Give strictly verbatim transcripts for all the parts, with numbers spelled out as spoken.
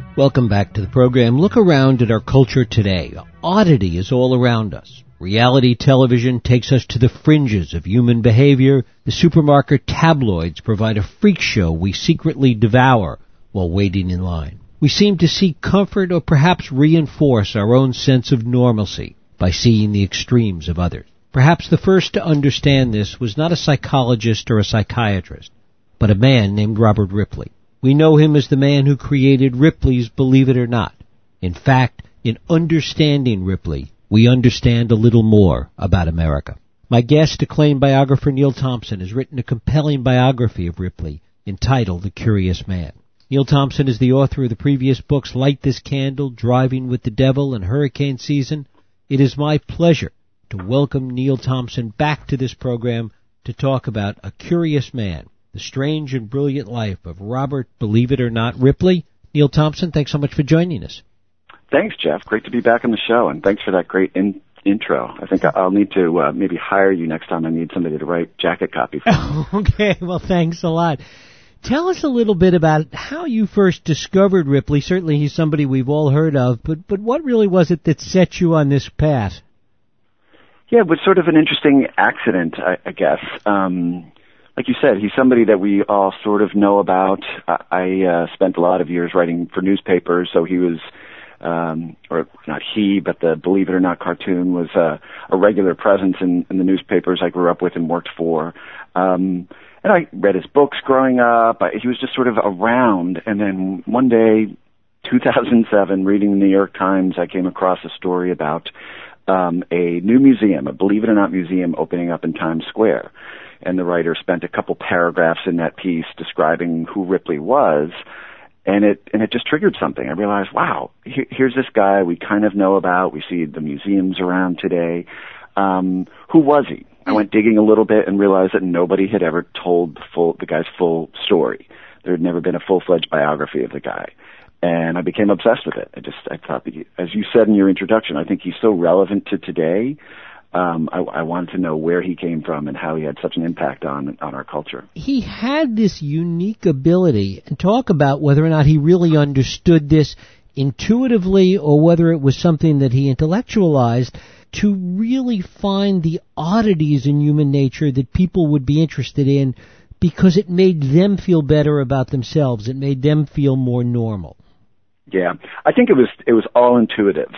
Welcome back to the program. Look around at our culture today. Oddity is all around us. Reality television takes us to the fringes of human behavior. The supermarket tabloids provide a freak show we secretly devour while waiting in line. We seem to seek comfort or perhaps reinforce our own sense of normalcy by seeing the extremes of others. Perhaps the first to understand this was not a psychologist or a psychiatrist, but a man named Robert Ripley. We know him as the man who created Ripley's Believe It or Not. In fact, in understanding Ripley, we understand a little more about America. My guest, acclaimed biographer Neil Thompson, has written a compelling biography of Ripley entitled The Curious Man. Neil Thompson is the author of the previous books Light This Candle, Driving with the Devil, and Hurricane Season. It is my pleasure to welcome Neil Thompson back to this program to talk about A Curious Man, the strange and brilliant life of Robert, believe it or not, Ripley. Neil Thompson, thanks so much for joining us. Thanks, Jeff. Great to be back on the show, and thanks for that great in- intro. I think I'll need to uh, maybe hire you next time I need somebody to write jacket copy for me. Okay, well, thanks a lot. Tell us a little bit about how you first discovered Ripley. Certainly he's somebody we've all heard of, but, but what really was it that set you on this path? Yeah, it was sort of an interesting accident, I, I guess. Um Like you said, he's somebody that we all sort of know about. I uh, spent a lot of years writing for newspapers, so he was, um, or not he, but the Believe It or Not cartoon was uh, a regular presence in, in the newspapers I grew up with and worked for. Um, and I read his books growing up. I, he was just sort of around. And then one day, two thousand seven, reading the New York Times, I came across a story about um, a new museum, a Believe It or Not museum opening up in Times Square. And the writer spent a couple paragraphs in that piece describing who Ripley was, and it and it just triggered something. I realized, wow, here, here's this guy we kind of know about. We see the museums around today. Um, who was he? I went digging a little bit and realized that nobody had ever told the full the guy's full story. There had never been a full-fledged biography of the guy, and I became obsessed with it. I just I thought that, he, as you said in your introduction, I think he's so relevant to today. Um, I, I wanted to know where he came from and how he had such an impact on on our culture. He had this unique ability, and talk about whether or not he really understood this intuitively or whether it was something that he intellectualized, to really find the oddities in human nature that people would be interested in because it made them feel better about themselves. It made them feel more normal. Yeah, I think it was it was all intuitive.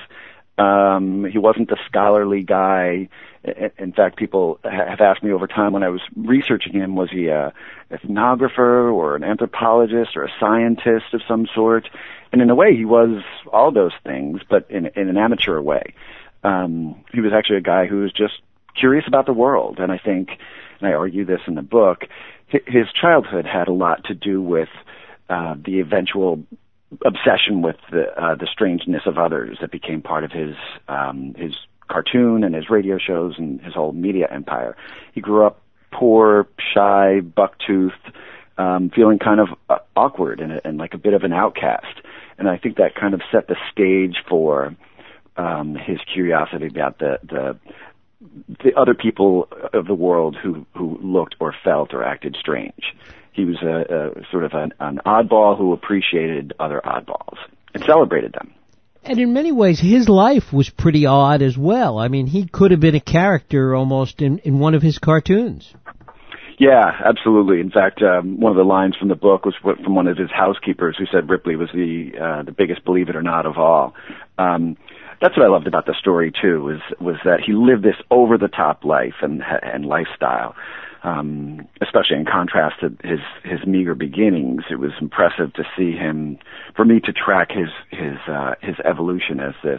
Um, he wasn't a scholarly guy. In fact, people have asked me over time when I was researching him, was he a ethnographer or an anthropologist or a scientist of some sort? And in a way, he was all those things, but in, in an amateur way. Um, he was actually a guy who was just curious about the world. And I think, and I argue this in the book, his childhood had a lot to do with uh, the eventual obsession with the, uh, the strangeness of others that became part of his um, his cartoon and his radio shows and his whole media empire. He grew up poor, shy, buck-toothed, um, feeling kind of uh, awkward and, and like a bit of an outcast. And I think that kind of set the stage for um, his curiosity about the, the the other people of the world who, who looked or felt or acted strange. He was a, a sort of an, an oddball who appreciated other oddballs and celebrated them. And in many ways, his life was pretty odd as well. I mean, he could have been a character almost in, in one of his cartoons. Yeah, absolutely. In fact, um, one of the lines from the book was from one of his housekeepers who said Ripley was the uh, the biggest Believe It or Not of all. Um, that's what I loved about the story too, was was that he lived this over the top life and and lifestyle. Um, especially in contrast to his, his meager beginnings. It was impressive to see him, for me to track his, his, uh, his evolution as this,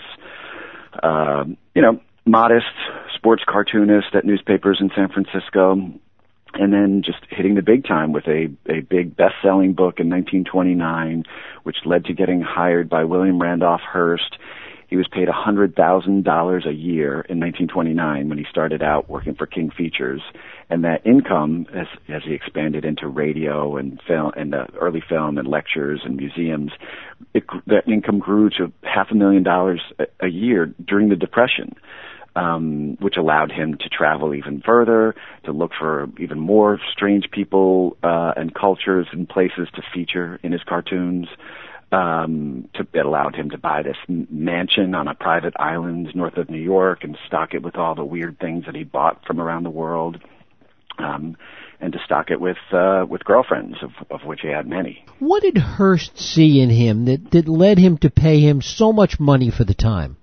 uh, you know, modest sports cartoonist at newspapers in San Francisco, and then just hitting the big time with a, a big best-selling book in nineteen twenty-nine, which led to getting hired by William Randolph Hearst. He was paid one hundred thousand dollars a year in nineteen twenty-nine when he started out working for King Features. And that income, as, as he expanded into radio and film and uh, early film and lectures and museums, it, that income grew to half a million dollars a, a year during the Depression, um, which allowed him to travel even further, to look for even more strange people uh, and cultures and places to feature in his cartoons. Um, to, it allowed him to buy this mansion on a private island north of New York and stock it with all the weird things that he bought from around the world, um, and to stock it with uh, with girlfriends, of, of which he had many. What did Hearst see in him that, that led him to pay him so much money for the time?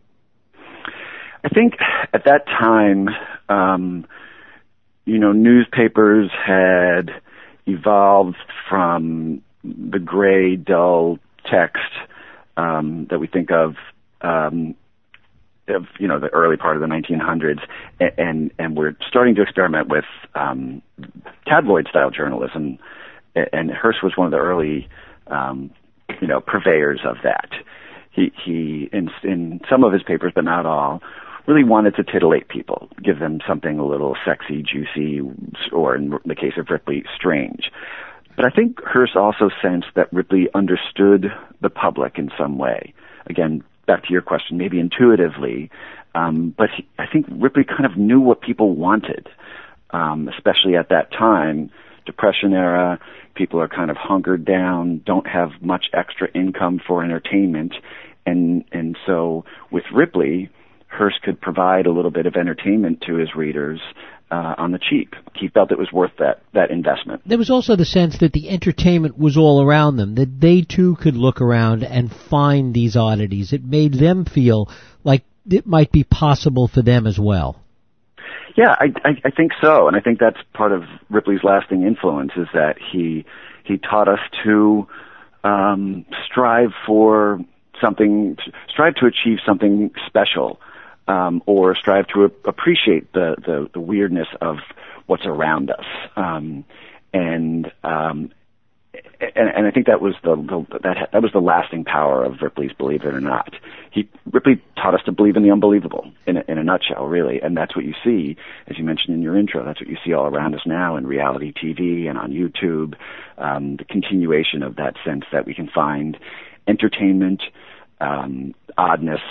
I think at that time, um, you know, newspapers had evolved from the gray, dull text um, that we think of, um, of, you know, the early part of the nineteen hundreds, and and, and we're starting to experiment with um, tabloid-style journalism, and Hearst was one of the early, um, you know, purveyors of that. He, he in, in some of his papers, but not all, really wanted to titillate people, give them something a little sexy, juicy, or in the case of Ripley, strange. But I think Hearst also sensed that Ripley understood the public in some way. Again, back to your question, maybe intuitively, um, but he, I think Ripley kind of knew what people wanted, um, especially at that time, Depression era, people are kind of hunkered down, don't have much extra income for entertainment, and and so with Ripley, Hearst could provide a little bit of entertainment to his readers uh, on the cheap. He felt it was worth that, that investment. There was also the sense that the entertainment was all around them, that they too could look around and find these oddities. It made them feel like it might be possible for them as well. Yeah, I, I, I think so, and I think that's part of Ripley's lasting influence, is that he he taught us to um, strive for something, strive to achieve something special. Um, or strive to a- appreciate the, the, the weirdness of what's around us, um, and, um, and and I think that was the, the that that was the lasting power of Ripley's Believe It or Not. He Ripley taught us to believe in the unbelievable, in a, in a nutshell, really, and that's what you see, as you mentioned in your intro. That's what you see all around us now in reality T V and on YouTube. Um, the continuation of that sense that we can find entertainment, um, oddness,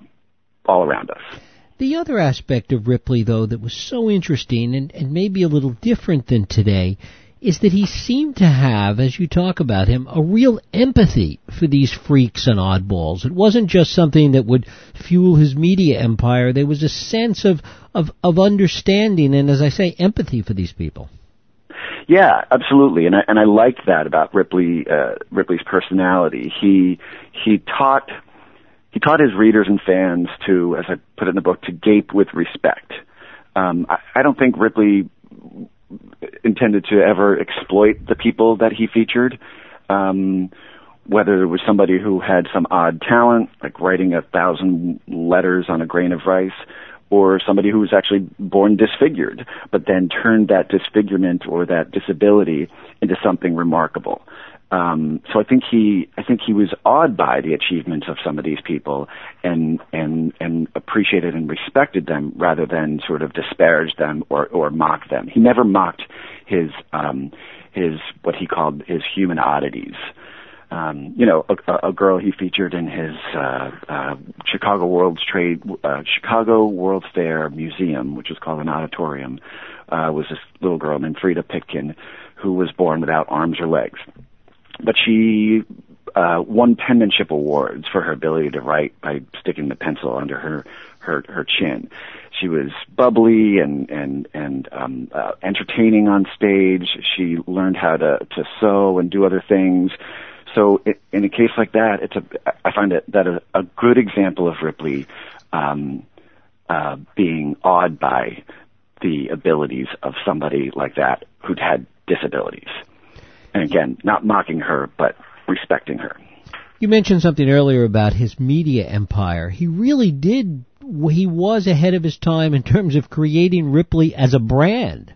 all around us. The other aspect of Ripley, though, that was so interesting and, and maybe a little different than today is that he seemed to have, as you talk about him, a real empathy for these freaks and oddballs. It wasn't just something that would fuel his media empire. There was a sense of, of, of understanding and, as I say, empathy for these people. Yeah, absolutely, and I, and I liked that about Ripley, uh, Ripley's personality. He he taught he taught his readers and fans to, as I put it in the book, to gape with respect. Um, I, I don't think Ripley intended to ever exploit the people that he featured. Um, whether it was somebody who had some odd talent, like writing a thousand letters on a grain of rice, or somebody who was actually born disfigured, but then turned that disfigurement or that disability into something remarkable. Um, so I think he, I think he was awed by the achievements of some of these people, and and and appreciated and respected them rather than sort of disparaged them or or mocked them. He never mocked his um, his what he called his human oddities. Um, you know, a, a girl he featured in his uh, uh, Chicago World's Trade, uh, Chicago World's Fair Museum, which was called an auditorium, uh, was this little girl named Frida Pitkin, who was born without arms or legs. But she uh, won penmanship awards for her ability to write by sticking the pencil under her her, her chin. She was bubbly and and and um, uh, entertaining on stage. She learned how to to sew and do other things. So it, in a case like that, it's a I find it that a, a good example of Ripley um, uh, being awed by the abilities of somebody like that who'd had disabilities. And again, not mocking her, but respecting her. You mentioned something earlier about his media empire. He really did, he was ahead of his time in terms of creating Ripley as a brand.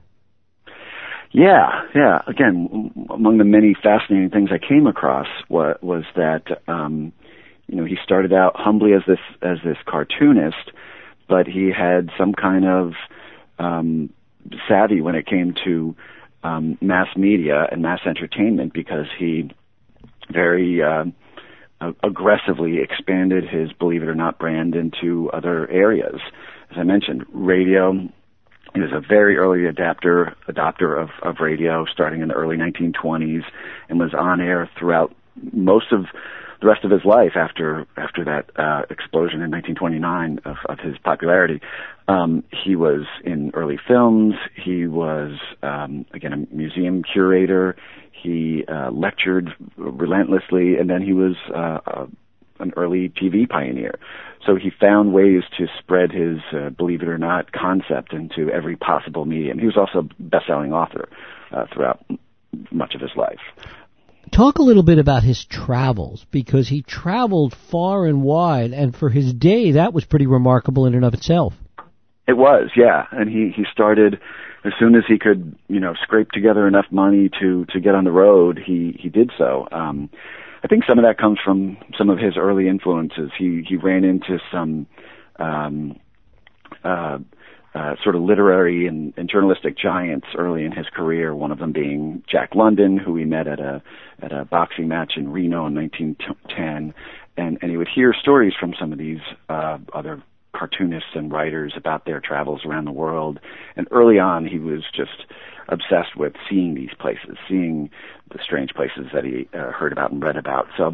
Yeah, yeah. Again, among the many fascinating things I came across was, was that, um, you know, he started out humbly as this, as this cartoonist, but he had some kind of, um, savvy when it came to Um, mass media and mass entertainment, because he very uh, aggressively expanded his Believe It or Not brand into other areas. As I mentioned, radio. He was a very early adapter, adopter of, of radio, starting in the early nineteen twenties, and was on air throughout most of the rest of his life after after that uh, explosion in nineteen twenty-nine of, of his popularity. Um, he was in early films. He was, um, again, a museum curator. He uh, lectured relentlessly, and then he was uh, uh, an early T V pioneer. So he found ways to spread his, uh, believe it or not, concept into every possible medium. He was also a best-selling author uh, throughout much of his life. Talk a little bit about his travels, because he traveled far and wide, and for his day, that was pretty remarkable in and of itself. It was, yeah. And he, he started, as soon as he could, you know, scrape together enough money to, to get on the road, he, he did so. Um, I think some of that comes from some of his early influences. He, he ran into some, um, uh, Uh, sort of literary and, and journalistic giants early in his career. One of them being Jack London, who he met at a at a boxing match in Reno in nineteen ten, and and he would hear stories from some of these uh, other cartoonists and writers about their travels around the world. And early on, he was just obsessed with seeing these places, seeing the strange places that he uh, heard about and read about. So.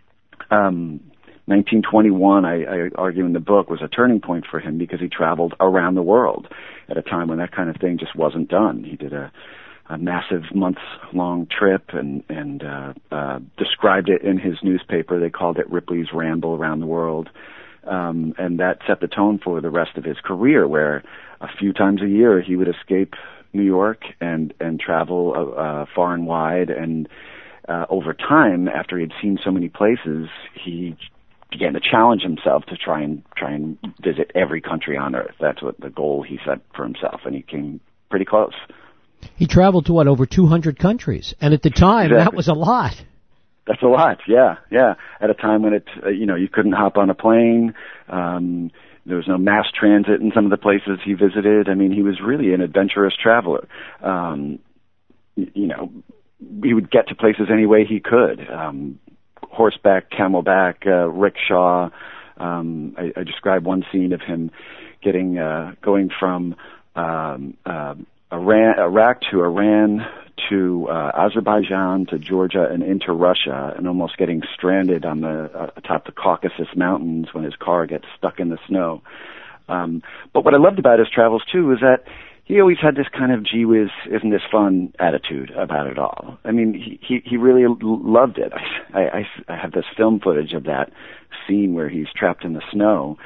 Um, nineteen twenty-one, I, I argue in the book, was a turning point for him because he traveled around the world at a time when that kind of thing just wasn't done. He did a, a massive months-long trip and, and uh, uh, described it in his newspaper. They called it Ripley's Ramble Around the World. Um, and that set the tone for the rest of his career, where a few times a year he would escape New York and, and travel uh, far and wide. And uh, over time, after he had seen so many places, he began to challenge himself to try and try and visit every country on earth. That's what the goal he set for himself, and he came pretty close. He traveled to, what, over two hundred countries, and at the time, exactly. That was a lot. That's a lot, yeah, yeah. At a time when it, uh, you know, you couldn't hop on a plane, um, there was no mass transit in some of the places he visited. I mean, he was really an adventurous traveler. Um, you know, he would get to places any way he could. Um, horseback, camelback, uh, rickshaw. Um, I, I described one scene of him getting, uh, going from, um, uh, Iran, Iraq to Iran to, uh, Azerbaijan to Georgia and into Russia, and almost getting stranded on the, uh, atop the Caucasus Mountains when his car gets stuck in the snow. Um, but what I loved about his travels too was that he always had this kind of gee whiz, isn't this fun attitude about it all. I mean, he, he, he really loved it. I, I, I have this film footage of that scene where he's trapped in the snow,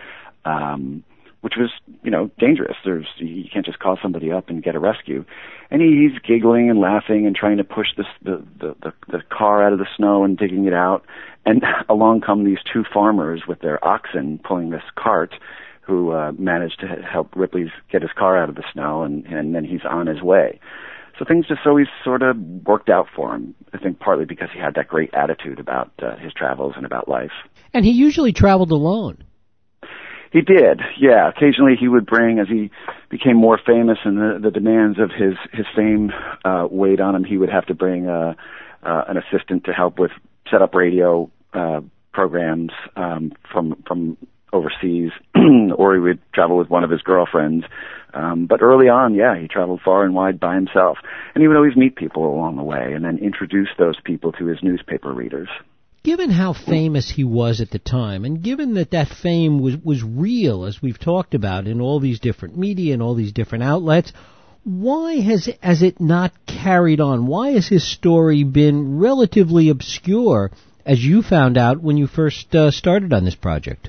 um, which was, you know, dangerous. There's, you can't just call somebody up and get a rescue. And he, he's giggling and laughing and trying to push this, the, the, the, the car out of the snow and digging it out. And along come these two farmers with their oxen pulling this cart, who uh, managed to help Ripley get his car out of the snow, and, and then he's on his way. So things just always sort of worked out for him, I think partly because he had that great attitude about uh, his travels and about life. And he usually traveled alone. He did, yeah. Occasionally he would bring, as he became more famous and the, the demands of his, his fame uh, weighed on him, he would have to bring uh, uh, an assistant to help with set up radio uh, programs um, from from overseas, or he would travel with one of his girlfriends. Um, but early on, yeah, he traveled far and wide by himself. And he would always meet people along the way and then introduce those people to his newspaper readers. Given how famous he was at the time, and given that that fame was, was real, as we've talked about, in all these different media and all these different outlets, why has, has it not carried on? Why has his story been relatively obscure, as you found out when you first uh, started on this project?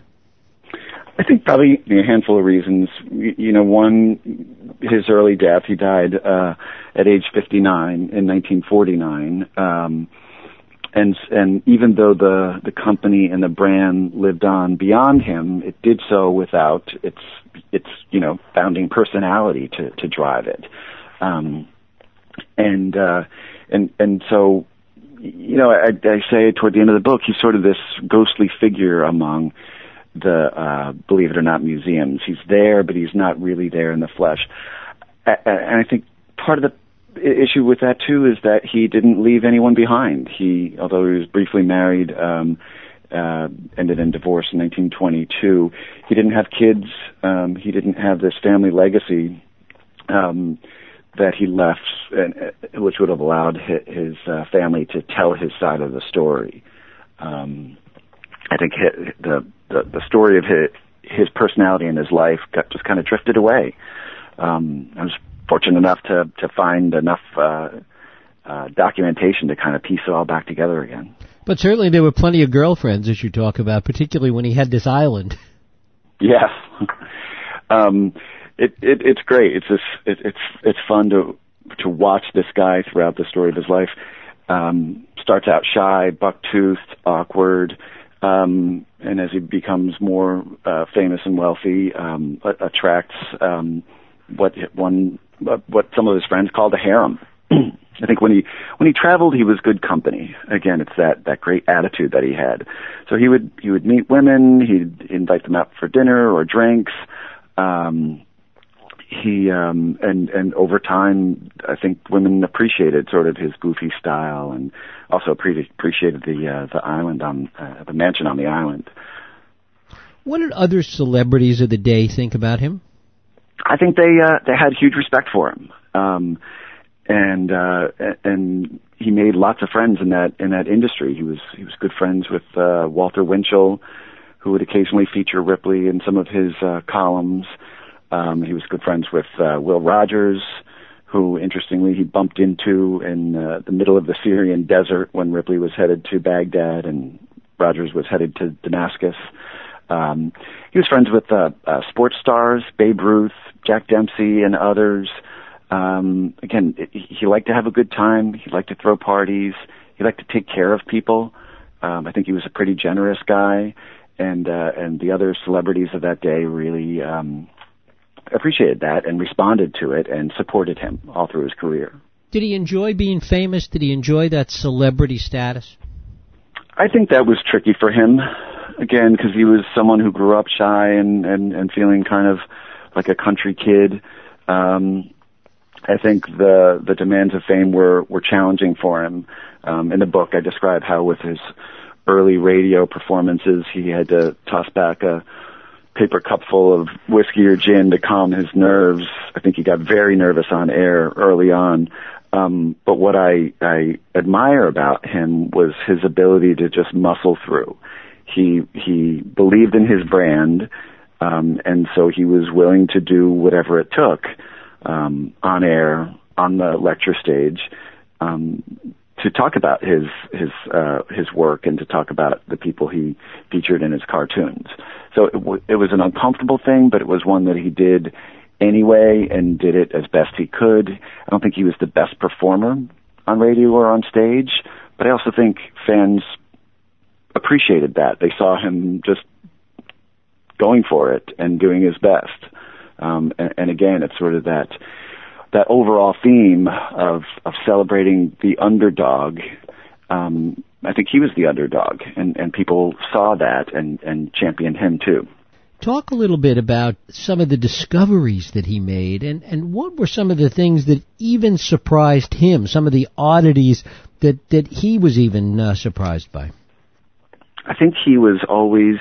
I think probably a handful of reasons. You know, one, his early death. He died uh, at age fifty-nine in nineteen forty-nine. Um, and and even though the the company and the brand lived on beyond him, it did so without its its you know founding personality to to drive it. Um, and uh, and and so you know, I, I say toward the end of the book, he's sort of this ghostly figure among the, uh, believe it or not, museums. He's there, but he's not really there in the flesh. And I think part of the issue with that, too, is that he didn't leave anyone behind. He, although he was briefly married, um, uh, ended in divorce in nineteen twenty-two, he didn't have kids. Um, he didn't have this family legacy, um, that he left, and, which would have allowed his, his uh, family to tell his side of the story. Um, I think his, the, the the story of his his personality and his life got just kind of drifted away. Um, I was fortunate enough to to find enough uh, uh, documentation to kind of piece it all back together again. But certainly there were plenty of girlfriends, as you talk about, particularly when he had this island. Yes, um, it, it it's great. It's just, it, it's it's fun to to watch this guy throughout the story of his life. Um, starts out shy, buck-toothed, awkward, um, and as he becomes more uh, famous and wealthy, um, attracts um, what one what some of his friends called a harem. I think when he when he traveled, he was good company. Again, it's that, that great attitude that he had. So he would he would meet women, he'd invite them out for dinner or drinks. Um, he um, and and over time, I think women appreciated sort of his goofy style, and also pre- appreciated the uh, the island on uh, the mansion on the island. What did other celebrities of the day think about him? I think they uh, they had huge respect for him. Um, And uh, and he made lots of friends in that in that industry. He was he was good friends with uh, Walter Winchell, who would occasionally feature Ripley in some of his uh, columns. Um, he was good friends with uh, Will Rogers, who interestingly he bumped into in uh, the middle of the Syrian desert when Ripley was headed to Baghdad and Rogers was headed to Damascus. Um, he was friends with uh, uh, sports stars, Babe Ruth, Jack Dempsey, and others. Um, again, he liked to have a good time. He liked to throw parties. He liked to take care of people. Um, I think he was a pretty generous guy, and uh, and the other celebrities of that day really um, appreciated that and responded to it and supported him all through his career. Did he enjoy being famous? Did he enjoy that celebrity status? I think that was tricky for him, again, because he was someone who grew up shy and, and, and feeling kind of like a country kid. Um, I think the the demands of fame were, were challenging for him. Um, in the book, I describe how with his early radio performances, he had to toss back a paper cup full of whiskey or gin to calm his nerves. I think he got very nervous on air early on. Um, but what I, I admire about him was his ability to just muscle through. He he believed in his brand, um, and so he was willing to do whatever it took. Um, on air, on the lecture stage, um, to talk about his his uh, his work and to talk about the people he featured in his cartoons. So it, w- it was an uncomfortable thing, but it was one that he did anyway and did it as best he could. I don't think he was the best performer on radio or on stage, but I also think fans appreciated that. They saw him just going for it and doing his best. Um, and, and again, it's sort of that that overall theme of, of celebrating the underdog. Um, I think he was the underdog, and, and people saw that and, and championed him too. Talk a little bit about some of the discoveries that he made, and, and what were some of the things that even surprised him, some of the oddities that, that he was even uh, surprised by? I think he was always...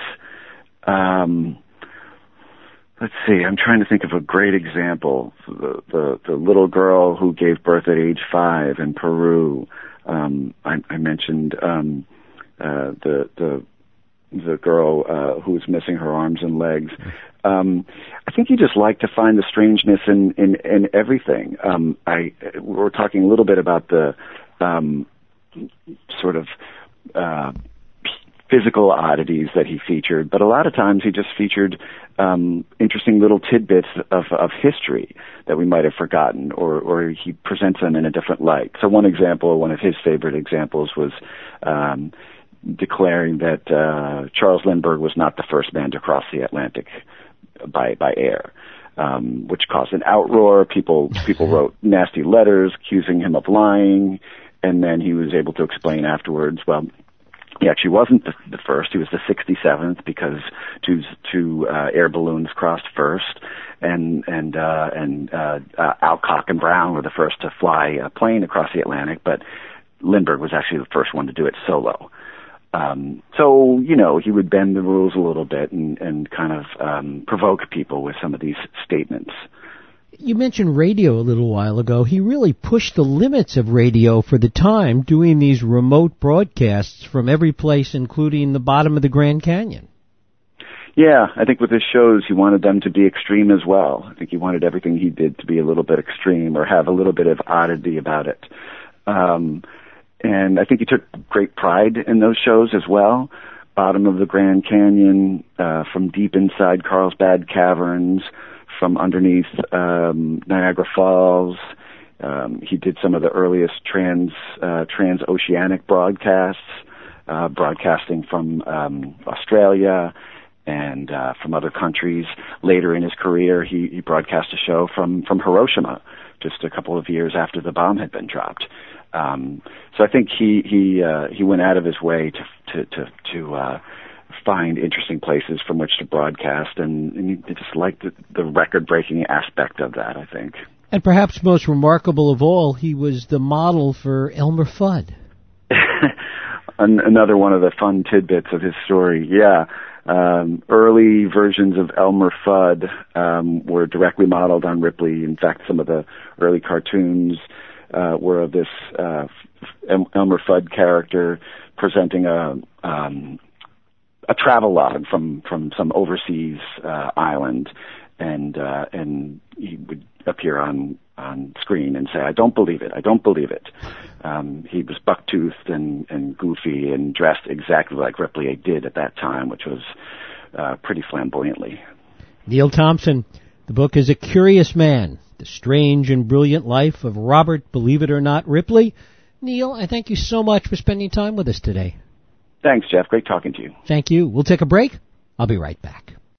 Um, Let's see, I'm trying to think of a great example. The, the, the little girl who gave birth at age five in Peru. Um, I, I mentioned um, uh, the, the, the girl uh, who was missing her arms and legs. Um, I think he just liked to find the strangeness in, in, in everything. Um, I, we were talking a little bit about the um, sort of... Uh, physical oddities that he featured, but a lot of times he just featured um, interesting little tidbits of, of history that we might have forgotten, or, or he presents them in a different light. So one example, one of his favorite examples, was um, declaring that uh, Charles Lindbergh was not the first man to cross the Atlantic by by air, um, which caused an outroar. People people wrote nasty letters accusing him of lying, and then he was able to explain afterwards, well, he actually wasn't the, the first. He was the sixty-seventh because two, two uh, air balloons crossed first, and and uh, and uh, uh, Alcock and Brown were the first to fly a plane across the Atlantic. But Lindbergh was actually the first one to do it solo. Um, so you know he would bend the rules a little bit and and kind of um, provoke people with some of these statements. You mentioned radio a little while ago. He really pushed the limits of radio for the time, doing these remote broadcasts from every place, including the bottom of the Grand Canyon. Yeah, I think with his shows, he wanted them to be extreme as well. I think he wanted everything he did to be a little bit extreme or have a little bit of oddity about it. Um, and I think he took great pride in those shows as well. Bottom of the Grand Canyon, uh, from deep inside Carlsbad Caverns, from underneath um, Niagara Falls. Um, he did some of the earliest trans uh, transoceanic broadcasts, uh, broadcasting from um, Australia and uh, from other countries. Later in his career, he, he broadcast a show from, from Hiroshima, just a couple of years after the bomb had been dropped. Um, so I think he he uh, he went out of his way to to to, to uh, find interesting places from which to broadcast, and, and he just liked the, the record-breaking aspect of that, I think. And perhaps most remarkable of all, he was the model for Elmer Fudd. An- another one of the fun tidbits of his story, yeah. Um, early versions of Elmer Fudd um, were directly modeled on Ripley. In fact, some of the early cartoons uh, were of this uh, El- Elmer Fudd character presenting a um, a travel log from from some overseas uh, island, and uh, and he would appear on on screen and say, "I don't believe it. I don't believe it." Um, he was buck-toothed and, and goofy and dressed exactly like Ripley did at that time, which was uh, pretty flamboyantly. Neil Thompson, the book is A Curious Man, The Strange and Brilliant Life of Robert, Believe It or Not, Ripley. Neil, I thank you so much for spending time with us today. Thanks, Jeff. Great talking to you. Thank you. We'll take a break. I'll be right back.